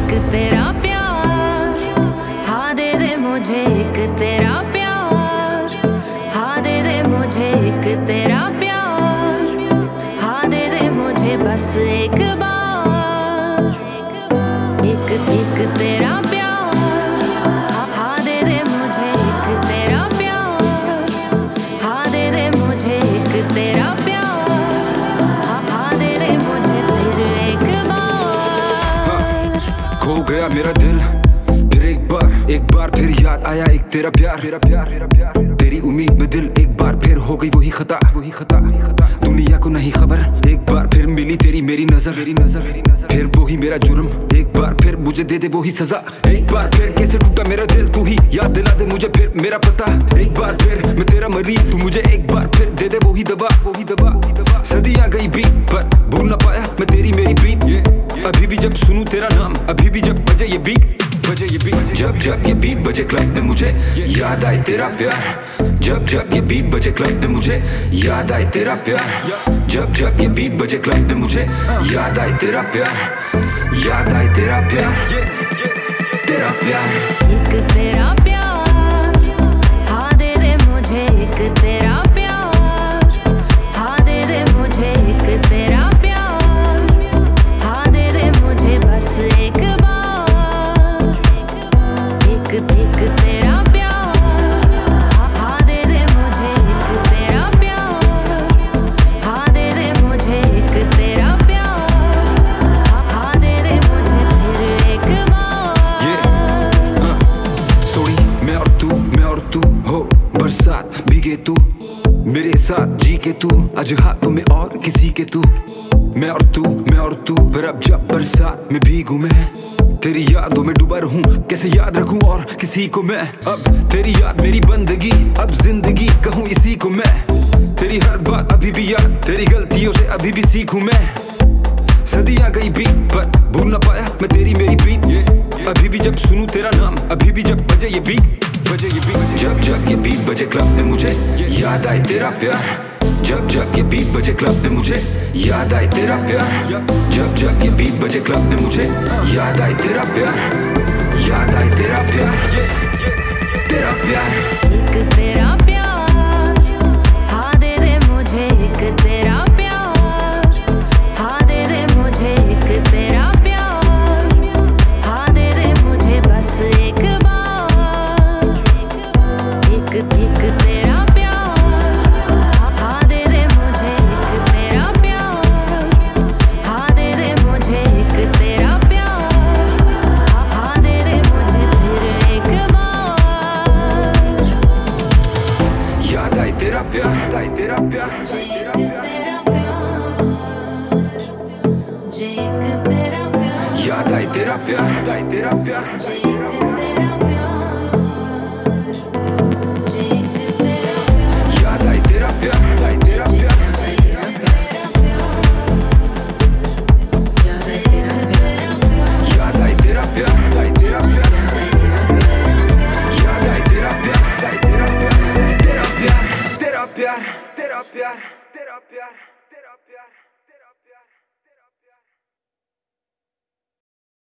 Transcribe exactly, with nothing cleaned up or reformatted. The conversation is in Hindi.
एक तेरा प्यार, हाँ दे दे मुझे एक तेरा प्यार, हाँ दे दे मुझे एक तेरा प्यार, हाँ दे दे मुझे बस एक बार, एक एक तेरा प्यार, हाँ दे दे मुझे एक तेरा प्यार, हाँ दे दे मुझे एक तेरा प्यार, हाँ दे दे मुझे फिर एक बार। खो गया मेरा दिल फिर एक बार, एक बार फिर याद आया एक तेरा प्यार, तेरा प्यार, तेरी उम्मीद में दिल एक बार फिर हो गई वही खता, वही खता। दुनिया को नहीं खबर, एक बार फिर मिली तेरी मेरी नजर, मेरी नजर फिर वही मेरा जुर्म, एक बार फिर मुझे दे दे वही सजा। एक बार फिर कैसे टूटा मेरा दिल, तू ही याद दिला दे मुझे फिर मेरा पता। एक बार फिर मैं तेरा मरीज, तू मुझे एक बार फिर दे दे वही दवा, वही दवा। सदियां गई बीत पर भूल ना पाया मैं तेरी मेरी प्रीत। अभी भी जब सुनूं तेरा नाम, अभी भी जब बजे ये बीट, बजे ये बीट, जब जब ये बीट बजे क्लब में मुझे याद आए तेरा प्यार। जब जब ये बीट बजे क्लब में मुझे याद आए तेरा प्यार। जब जब ये बीट बजे क्लब में मुझे याद आए तेरा प्यार, याद आए तेरा प्यार, तेरा प्यार। एक तेरा प्यार, हाँ दे दे मुझे एक तेरा प्यार, हाँ दे दे मुझे एक तेरा प्यार, हाँ दे दे मुझे बस एक बार, एक एक तेरा प्यार, हाँ दे दे मुझे एक तेरा प्यार, हाँ दे दे मुझे एक तेरा प्यार, हाँ दे दे मुझे फिर एक बार। सोई मैं और तू, मैं और तू हो बरसात भीगे तू मेरे साथ जी के तू, आज हाथों में और किसी के तू। मैं और तू, मैं और तू पर अब जब बरसात में भीगू मैं, तेरी यादों में डूबा रहूं, कैसे याद रखूं और किसी को मैं। अब तेरी याद मेरी बंदगी, अब जिंदगी कहूं इसी को मैं। तेरी हर बात अभी भी याद, तेरी गलतियों से अभी भी सीखूं मैं। सदियां गई बीत पर भूल ना पाया मैं तेरी मेरी प्रीत। अभी भी जब सुनूं तेरा नाम, अभी भी जब बजे ये बीट, बजे ये बीट, जब जब ये बीट बजे क्लब में मुझे याद आए तेरा प्यार। जब जब ये बीट बजे क्लब में मुझे याद आए तेरा प्यार। जब जब ये बीट बजे क्लब में मुझे याद आए तेरा प्यार, याद आए तेरा प्यार, तेरा प्यार। एक तेरा प्यार, हाँ दे दे मुझे एक तेरा प्यार, हाँ दे दे मुझे एक तेरा प्यार, हाँ दे दे मुझे बस एक बार, एक एक तेरा प्यार, हाँ दे दे मुझे एक तेरा प्यार, हाँ दे दे मुझे एक तेरा प्यार, हाँ दे दे मुझे फिर एक बार। याद आए तेरा प्यार, आए तेरा प्यार, एक तेरा प्यार, एक तेरा प्यार, याद आए तेरा प्यार, आए तेरा प्यार। एक